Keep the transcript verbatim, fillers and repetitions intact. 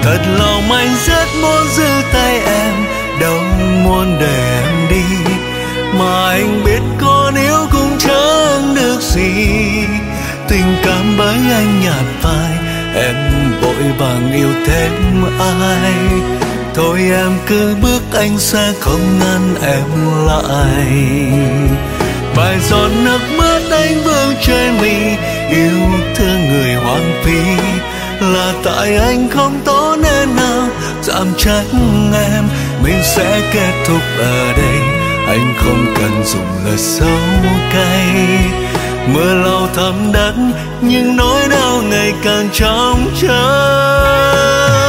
Thật lòng anh rất muốn giữ tay em, đâu muốn để em đi, mà anh biết con yêu cũng chẳng được gì. Tình cảm bởi anh nhạt phai, em vội vàng yêu thêm ai. Thôi em cứ bước, anh sẽ không ngăn em lại. Vài giọt nước mắt anh vương trên mi, yêu thương người hoang phí. Là tại anh không tốt nên nào dám trách em. Mình sẽ kết thúc ở đây, anh không cần dùng lời xấu cay. Mưa lau thấm đất nhưng nỗi đau ngày càng trong trái.